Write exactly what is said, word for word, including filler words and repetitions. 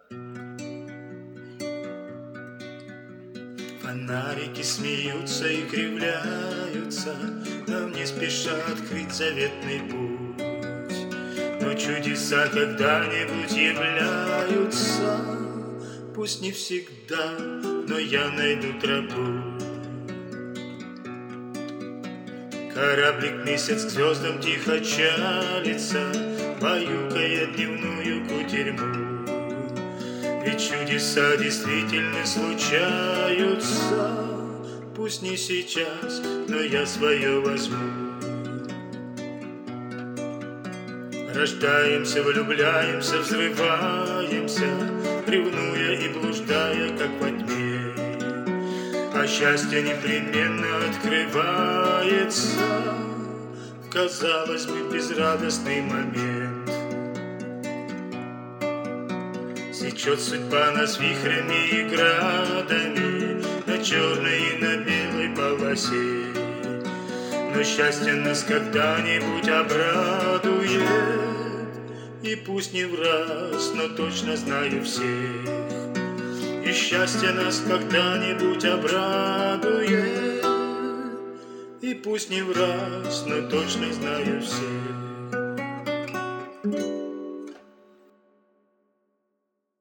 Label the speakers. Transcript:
Speaker 1: Фонарики смеются и кривляются, нам не спешат открыть заветный путь. Но чудеса когда-нибудь являются, пусть не всегда, но я найду тропу. Кораблик месяц к звездам тихо чалится, баюкая дневную кутерьму. Ведь чудеса действительно случаются, пусть не сейчас, но я свое возьму. Рождаемся, влюбляемся, взрываемся, ревнуя и блуждая, как во тьме. А счастье непременно открывается в, казалось бы, безрадостный момент. Сечет судьба нас вихрями и градами на черной и на белой полосе. Но счастье нас когда-нибудь обрадует, и пусть не в раз, но точно знаю всех. И счастье нас когда-нибудь обрадует, и пусть не в раз, но точно знаю всех.